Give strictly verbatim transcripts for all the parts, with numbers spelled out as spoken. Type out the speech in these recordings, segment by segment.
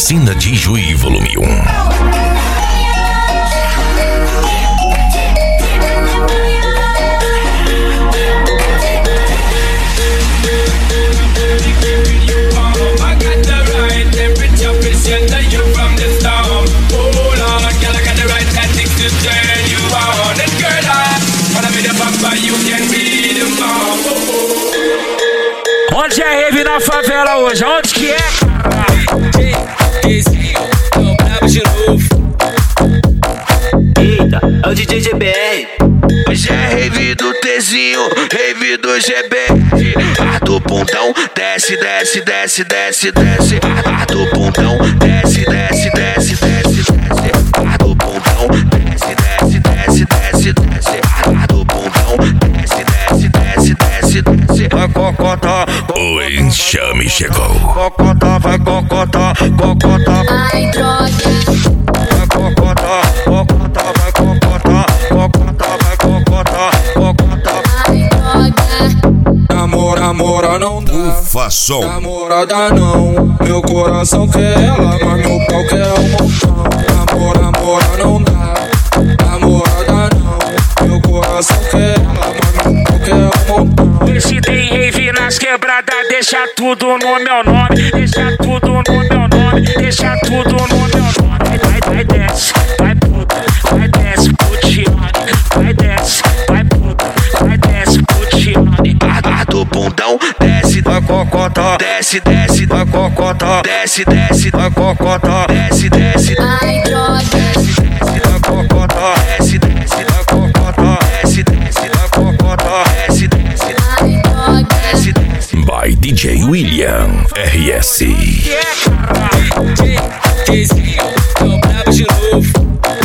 Medicina de Juí, volume um. Onde é rave na favela hoje? Onde que é? Tô bravo de novo. Eita, é o D J G B R. Hoje é rave do Tzinho, rave do G B R. A do Pontão, desce, desce, desce, desce, desce. A do Pontão, desce, desce, desce, desce, desce. A do Pontão, desce, desce, desce, desce, desce. A do Pontão, desce, desce, desce, desce, desce. Vai cocota, O enxame chegou. cocota, vai cocota, cocota. Ai, droga. Vai cocota, cocota, vai cocota, cocota, vai cocota, cocota. Ai, droga. Namora, namora não dá. Ufa som. Namorada não. Meu coração quer ela, mas meu pau quer um montão. Namora, namora não dá. Namorada não. Meu coração quer ela, mas meu pau quer um montão. Se tem rave nas quebradas, deixa tudo no meu nome. Deixa tudo no meu nome. Deixa tudo no meu nome. Vai, vai, desce, vai puta, vai desce, putiane. Vai desce, vai puta, vai desce, putiane. A, a do Pontão, desce, vai cocota, desce, desce, vai cocota, desce, desce, vai cocota, desce, desce, Ai, droga. desce, desce, vai cocota, desce, desce, vai cocota, desce, desce, vai cocota, desce, desce, Ai, droga. desce, desce. By D J William R S. Tô bravo de novo.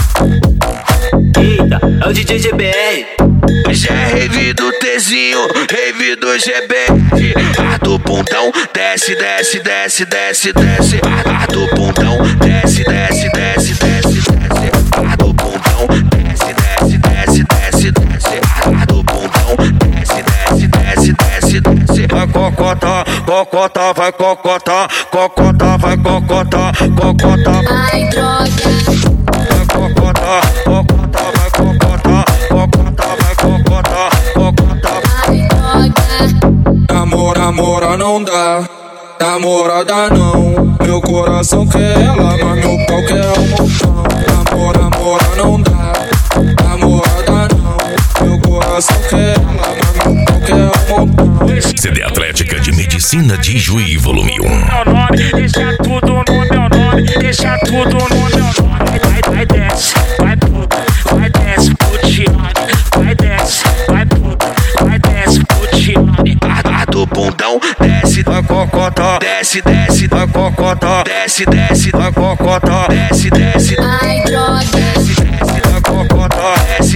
Eita, é o D J G B R. Hoje é rave do Tzinho, rave do G B R. A do Pontão, desce, desce, desce, desce, desce. A, a do Pontão, desce, desce, desce, desce, desce. A do Pontão, desce, desce, desce, desce, desce. A, a do Pontão, desce, desce, desce, desce, desce. Vai cocota, cocota, vai cocota, cocota, vai cocota, cocota. Ai, droga. Vai cocota, cocota, vai cocota, cocota, vai cocota, cocota. Ai, droga. Namora, namora não dá. Namorada não. Meu coração quer ela, mas meu pau quer um montão. Namora, namora não dá. Namorada não. Meu coração quer ela, mas meu pau quer um montão. C D Atlética de Medicina de Juí, volume um. Meu nome, deixa tudo no meu nome. Deixa tudo no meu nome. Vai, vai, desce, vai puta, vai desce, putiane. Vai desce, vai puta, vai desce, putiane. A, a do Pontão, desce, vai cocota, desce, desce, vai cocota, desce, desce, vai cocota, desce, desce, Ai, droga. desce, desce, vai cocota, desce.